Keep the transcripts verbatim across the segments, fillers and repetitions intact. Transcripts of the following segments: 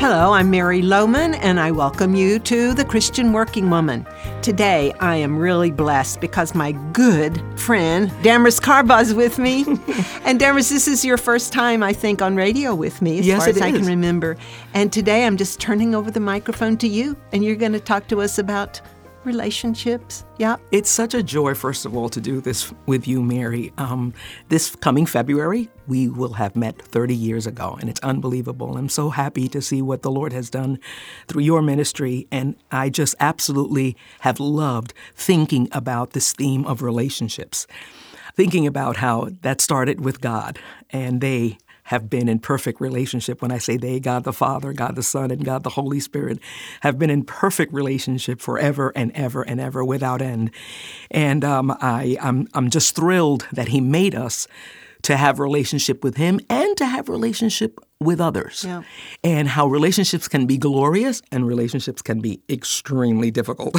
Hello, I'm Mary Lohman, and I welcome you to The Christian Working Woman. Today, I am really blessed because my good friend, Damaris Carbaugh, is with me. And Damaris, this is your first time, I think, on radio with me, as yes, far as it I is. can remember. And today, I'm just turning over the microphone to you, and you're going to talk to us about relationships. Yeah. It's such a joy, first of all, to do this with you, Mary. Um, this coming February, we will have met thirty years ago, and it's unbelievable. I'm so happy to see what the Lord has done through your ministry, and I just absolutely have loved thinking about this theme of relationships, thinking about how that started with God, and they have been in perfect relationship. When I say they, God the Father, God the Son, and God the Holy Spirit have been in perfect relationship forever and ever and ever without end. And um, I, I'm, I'm just thrilled that He made us to have relationship with Him and to have relationship with others. Yeah. And how relationships can be glorious and relationships can be extremely difficult.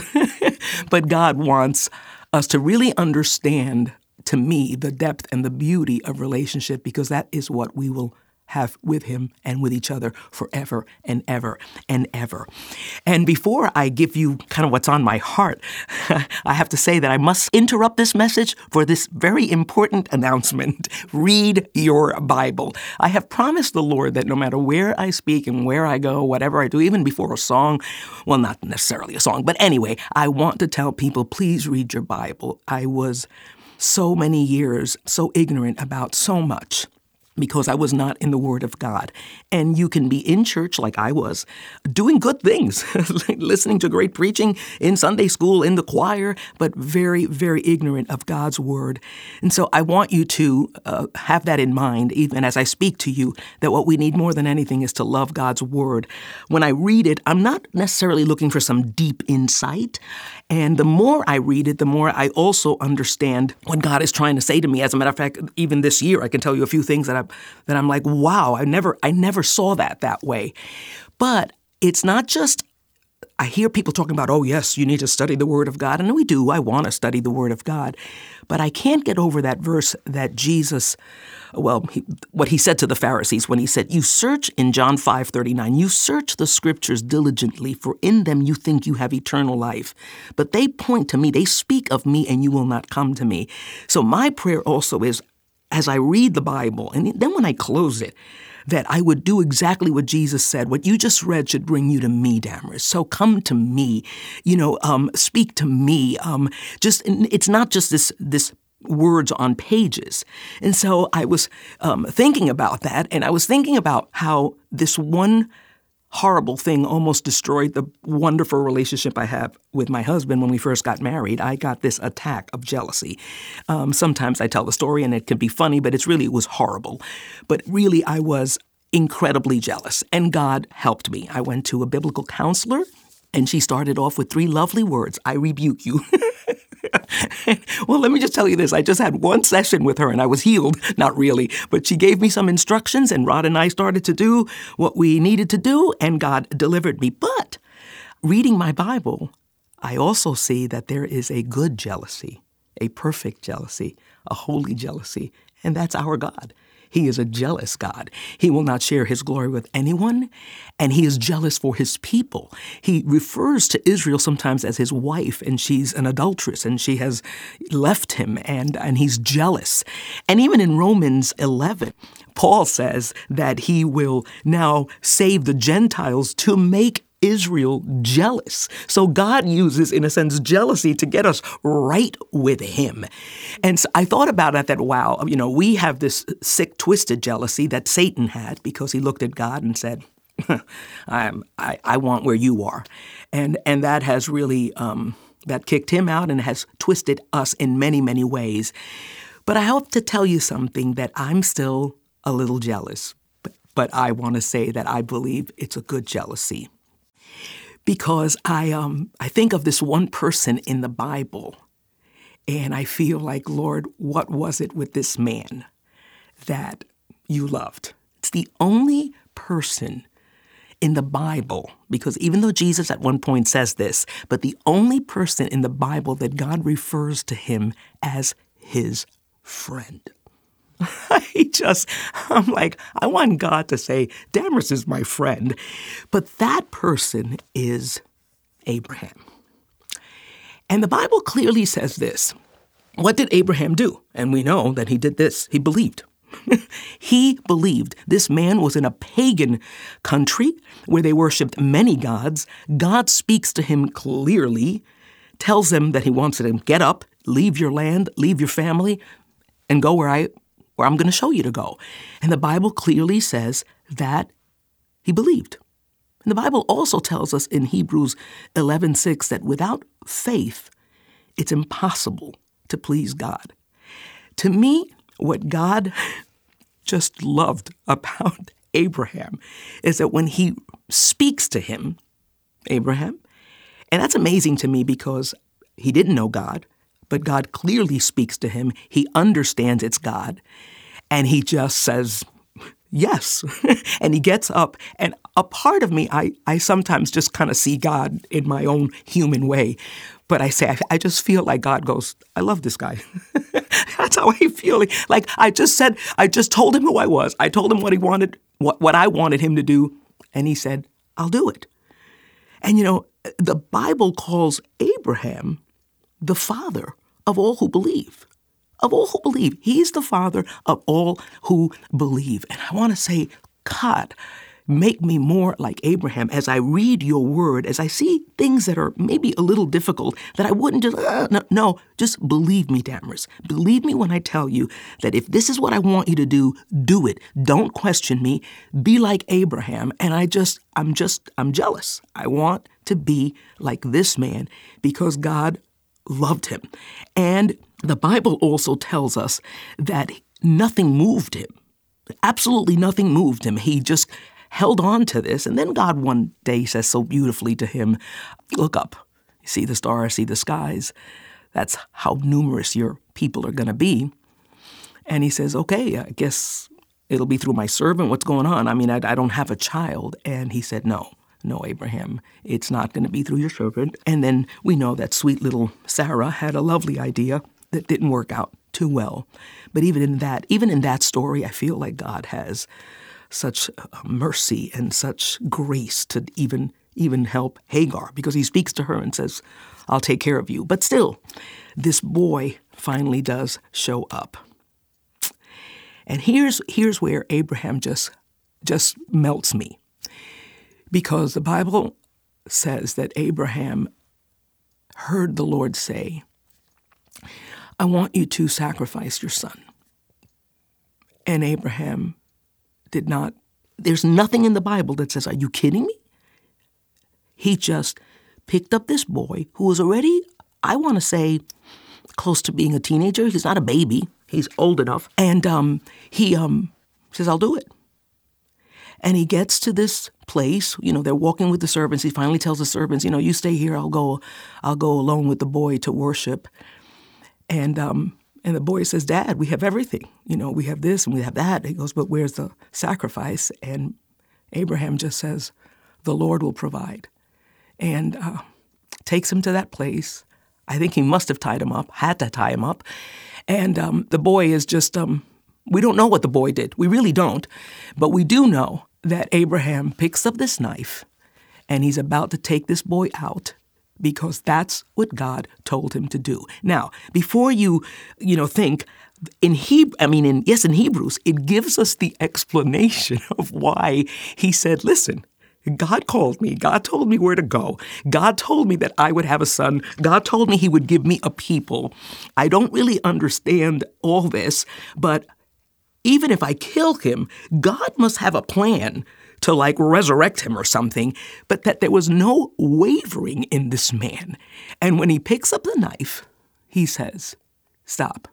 But God wants us to really understand, to me, the depth and the beauty of relationship, because that is what we will have with Him and with each other forever and ever and ever. And before I give you kind of what's on my heart, I have to say that I must interrupt this message for this very important announcement. Read your Bible. I have promised the Lord that no matter where I speak and where I go, whatever I do, even before a song, well, not necessarily a song, but anyway, I want to tell people, please read your Bible. I was so many years so ignorant about so much because I was not in the Word of God. And you can be in church like I was, doing good things, listening to great preaching in Sunday school, in the choir, but very, very ignorant of God's Word. And so I want you to uh, have that in mind, even as I speak to you, that what we need more than anything is to love God's Word. When I read it, I'm not necessarily looking for some deep insight. And the more I read it, the more I also understand what God is trying to say to me. As a matter of fact, even this year, I can tell you a few things that I that I'm like, wow, I never, I never saw that that way. But it's not just, I hear people talking about, oh, yes, you need to study the Word of God. And we do. I want to study the Word of God. But I can't get over that verse that Jesus, well, he, what he said to the Pharisees when he said, you search in John five thirty-nine, you search the Scriptures diligently, for in them you think you have eternal life. But they point to me, they speak of me, and you will not come to me. So my prayer also is, as I read the Bible, and then when I close it, that I would do exactly what Jesus said. What you just read should bring you to me, Damaris. So come to me, you know, um, speak to me. Um, just it's not just this this words on pages. And so I was um, thinking about that, and I was thinking about how this one horrible thing almost destroyed the wonderful relationship I have with my husband when we first got married. I got this attack of jealousy. Um, sometimes I tell the story and it can be funny, but it's really, it was horrible. But really, I was incredibly jealous, and God helped me. I went to a biblical counselor, and she started off with three lovely words: I rebuke you. Well, let me just tell you this. I just had one session with her and I was healed. Not really, but she gave me some instructions, and Rod and I started to do what we needed to do, and God delivered me. But reading my Bible, I also see that there is a good jealousy, a perfect jealousy, a holy jealousy, and that's our God. He is a jealous God. He will not share His glory with anyone, and He is jealous for His people. He refers to Israel sometimes as His wife, and she's an adulteress, and she has left Him, and, and He's jealous. And even in Romans eleven, Paul says that He will now save the Gentiles to make Israel jealous. So God uses, in a sense, jealousy to get us right with Him. And so I thought about it that, wow, you know, we have this sick, twisted jealousy that Satan had because he looked at God and said, I'm, I, I want where you are. And, and that has really, um, that kicked him out and has twisted us in many, many ways. But I hope to tell you something, that I'm still a little jealous. But, but I want to say that I believe it's a good jealousy. Because I um I think of this one person in the Bible, and I feel like, Lord, what was it with this man that you loved? It's the only person in the Bible, because even though Jesus at one point says this, but the only person in the Bible that God refers to him as His friend. I just, I'm like, I want God to say, Damaris is my friend. But that person is Abraham. And the Bible clearly says this. What did Abraham do? And we know that he did this. He believed. He believed. This man was in a pagan country where they worshiped many gods. God speaks to him clearly, tells him that he wants him to get up, leave your land, leave your family, and go where, I, where I'm going to show you to go. And the Bible clearly says that he believed. And the Bible also tells us in Hebrews eleven six that without faith, it's impossible to please God. To me, what God just loved about Abraham is that when he speaks to him, Abraham, and that's amazing to me because he didn't know God, but God clearly speaks to him. He understands it's God, and he just says, yes. And he gets up, and a part of me, I, I sometimes just kind of see God in my own human way. But I say, I, I just feel like God goes, I love this guy. That's how I feel. Like I just said, I just told him who I was. I told him what he wanted, what, what I wanted him to do. And he said, I'll do it. And, you know, the Bible calls Abraham the father of all who believe. Of all who believe. He's the father of all who believe. And I want to say, God, make me more like Abraham as I read your word, as I see things that are maybe a little difficult, that I wouldn't just, uh, no, no, just believe me, Damaris. Believe me when I tell you that if this is what I want you to do, do it. Don't question me. Be like Abraham. And I just, I'm just, I'm jealous. I want to be like this man because God loved him. And the Bible also tells us that nothing moved him. Absolutely nothing moved him. He just held on to this. And then God one day says so beautifully to him, look up, you see the stars, see the skies. That's how numerous your people are going to be. And he says, okay, I guess it'll be through my servant. What's going on? I mean, I, I don't have a child. And he said, no, no, Abraham, it's not going to be through your servant. And then we know that sweet little Sarah had a lovely idea that didn't work out too well. But even in that, even in that story, I feel like God has such mercy and such grace to even even help Hagar, because he speaks to her and says, I'll take care of you. But still, this boy finally does show up. And here's here's where Abraham just just melts me. Because the Bible says that Abraham heard the Lord say, I want you to sacrifice your son. And Abraham did not, there's nothing in the Bible that says, are you kidding me? He just picked up this boy who was already, I want to say, close to being a teenager. He's not a baby. He's old enough. And um, he um, says, I'll do it. And he gets to this place, you know, they're walking with the servants. He finally tells the servants, you know, you stay here. I'll go, I'll go alone with the boy to worship. And um, and the boy says, Dad, we have everything. You know, we have this and we have that. He goes, but where's the sacrifice? And Abraham just says, the Lord will provide. And uh, takes him to that place. I think he must have tied him up, had to tie him up. And um, the boy is just, um, we don't know what the boy did. We really don't. But we do know that Abraham picks up this knife and he's about to take this boy out, because that's what God told him to do. Now, before you, you know, think, in Hebrew, I mean, in yes, in Hebrews, it gives us the explanation of why he said, listen, God called me. God told me where to go. God told me that I would have a son. God told me he would give me a people. I don't really understand all this, but even if I kill him, God must have a plan to like resurrect him or something, but that there was no wavering in this man. And when he picks up the knife, he says, stop.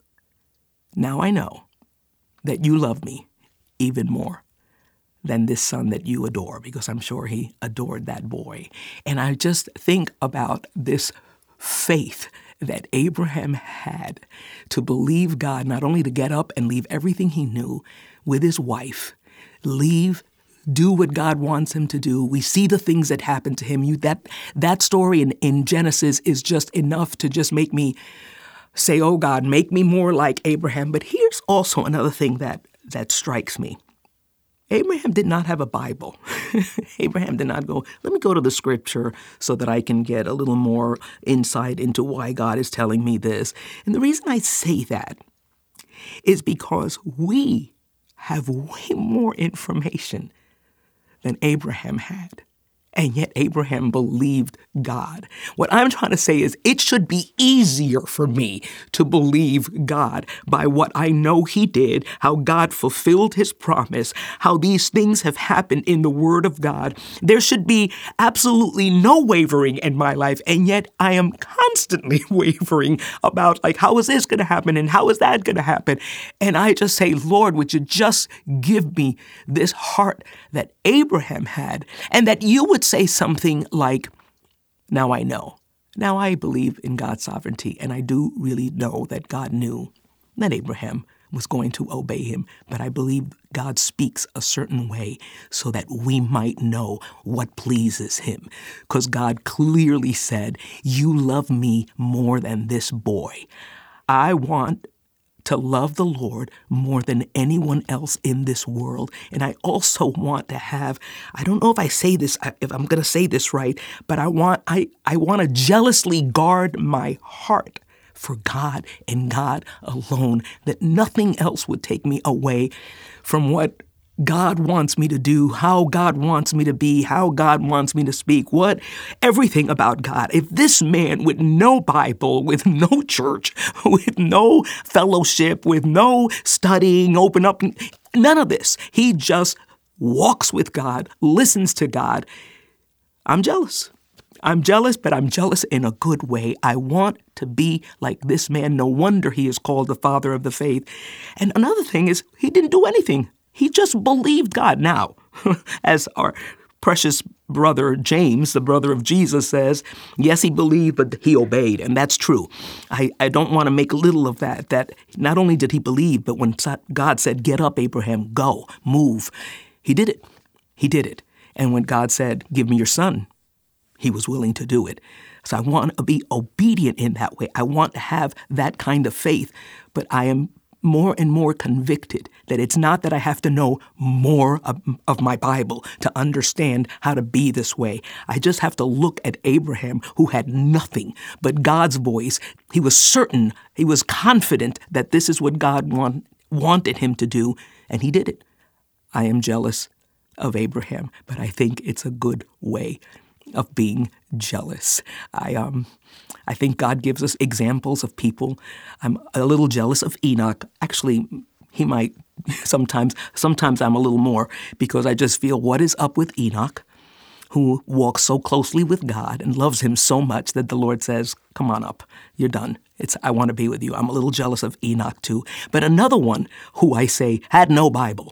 Now I know that you love me even more than this son that you adore, because I'm sure he adored that boy. And I just think about this faith that Abraham had to believe God, not only to get up and leave everything he knew with his wife, leave, do what God wants him to do. We see the things that happen to him. You, that that story in, in Genesis is just enough to just make me say, oh God, make me more like Abraham. But here's also another thing that, that strikes me. Abraham did not have a Bible. Abraham did not go, let me go to the scripture so that I can get a little more insight into why God is telling me this. And the reason I say that is because we have way more information than Abraham had. And yet Abraham believed God. What I'm trying to say is it should be easier for me to believe God by what I know he did, how God fulfilled his promise, how these things have happened in the Word of God. There should be absolutely no wavering in my life. And yet I am constantly wavering about, like, how is this going to happen? And how is that going to happen? And I just say, Lord, would you just give me this heart that Abraham had, and that you would say something like, now I know. Now I believe in God's sovereignty, and I do really know that God knew that Abraham was going to obey him, but I believe God speaks a certain way so that we might know what pleases him. Because God clearly said, you love me more than this boy. I want to love the Lord more than anyone else in this world. And I also want to have, I don't know if I say this, if I'm going to say this right, but I want, I, I want to jealously guard my heart for God and God alone, that nothing else would take me away from what God wants me to do, how God wants me to be, how God wants me to speak, what, everything about God. If this man with no Bible, with no church, with no fellowship, with no studying, open up, none of this, he just walks with God, listens to God, I'm jealous. I'm jealous, but I'm jealous in a good way. I want to be like this man. No wonder he is called the father of the faith. And another thing is, he didn't do anything. He just believed God. Now, as our precious brother James, the brother of Jesus, says, yes, he believed, but he obeyed. And that's true. I, I don't want to make little of that, that not only did he believe, but when God said, get up, Abraham, go, move, he did it. He did it. And when God said, give me your son, he was willing to do it. So I want to be obedient in that way. I want to have that kind of faith, but I am more and more convicted that it's not that I have to know more of, of my Bible to understand how to be this way. I just have to look at Abraham, who had nothing but God's voice. He was certain, he was confident that this is what God want, wanted him to do, and he did it. I am jealous of Abraham, but I think it's a good way of being jealous. I um, I think God gives us examples of people. I'm a little jealous of Enoch. Actually, he might sometimes, sometimes I'm a little more, because I just feel, what is up with Enoch, who walks so closely with God and loves him so much that the Lord says, come on up, you're done. It's, I want to be with you. I'm a little jealous of Enoch too. But another one who I say had no Bible,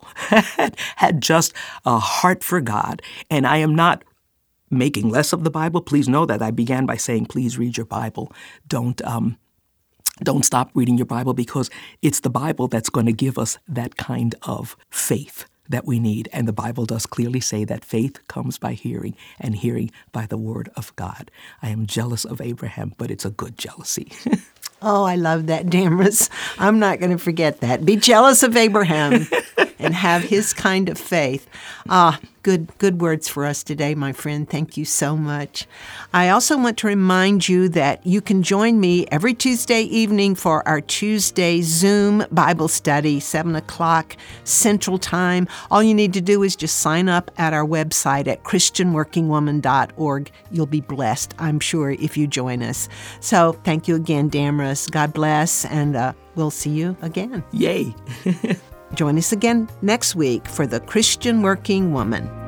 had just a heart for God. And I am not making less of the Bible. Please know that I began by saying, please read your Bible. Don't um, don't stop reading your Bible, because it's the Bible that's going to give us that kind of faith that we need. And the Bible does clearly say that faith comes by hearing, and hearing by the word of God. I am jealous of Abraham, but it's a good jealousy. Oh, I love that, Damaris. I'm not going to forget that. Be jealous of Abraham and have his kind of faith. Ah, good, good words for us today, my friend. Thank you so much. I also want to remind you that you can join me every Tuesday evening for our Tuesday Zoom Bible study, seven o'clock Central Time. All you need to do is just sign up at our website at christian working woman dot org. You'll be blessed, I'm sure, if you join us. So thank you again, Damaris. God bless, and uh, we'll see you again. Yay. Join us again next week for the Christian Working Woman.